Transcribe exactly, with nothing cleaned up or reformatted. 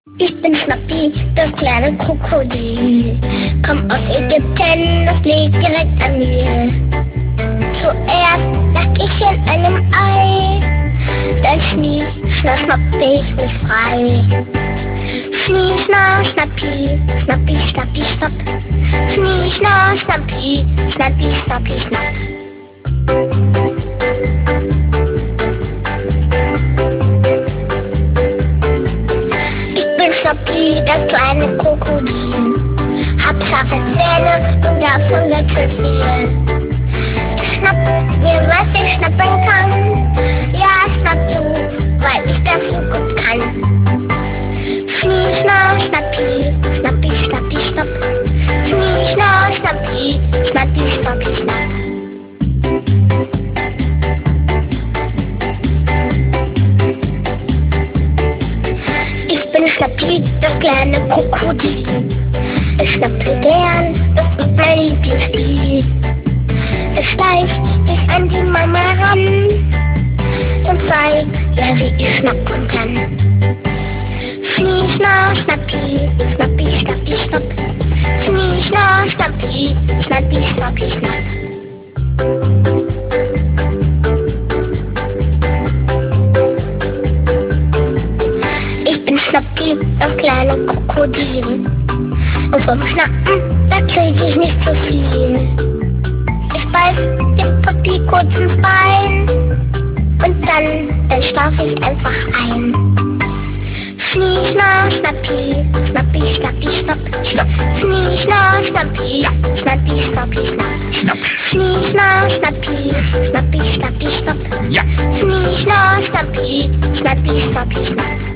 Ich bin Schnappi, das kleine Krokodil. Komm aus Ägypten, das liegt direkt an mir. Zuerst lag ich in einem Ei, dann schnie, schna, schnappte ich mich frei. Schnie, schna, schnappi, schnappi, schnappi, schnapp. Schnie, schna, schnappi, schnappi, schnappi, schnapp. Schnappi, das kleine Krokodil. Hab scharfe Zähne und davon ganz schön viel. Ich schnapp mir, was ich schnappen kann. Ja, schnapp zu, weil ich das so gut kann. Schnie, schna, schnappi, schnappi, schnappi, schnapp. Schnie, schna, schnappi, schnappi, schnappi, schnapp. Schnappi, das kleine Krokodil. Ich schnappe gern, das ist mein Lieblingsspiel. Es schleicht sich an die Mama ran und zeigt, ja, wie ich schnappen kann. Schnie, schna, schnappi, schnappi, schnappi, schnapp. Schnie, schna, schnappi, schnappi, schnappi, schnapp. Schnappi, das kleine Krokodil. Und vom Schnappen, da krieg ich nicht so viel. Ich beiß dem Papi kurz ins Bein und dann, dann schlaf ich einfach ein. Schnie, schna, schnappi, schnappi, schnappi, schnapp, schnapp. Schnie, schna, schnappi, schnappi, schnappi, schnapp. Schnapp. Schnie, schna, schnappi, schnappi, schnappi, schnapp. Ja. Schnie, schna, schnappi, schnappi, schnappi, schnapp.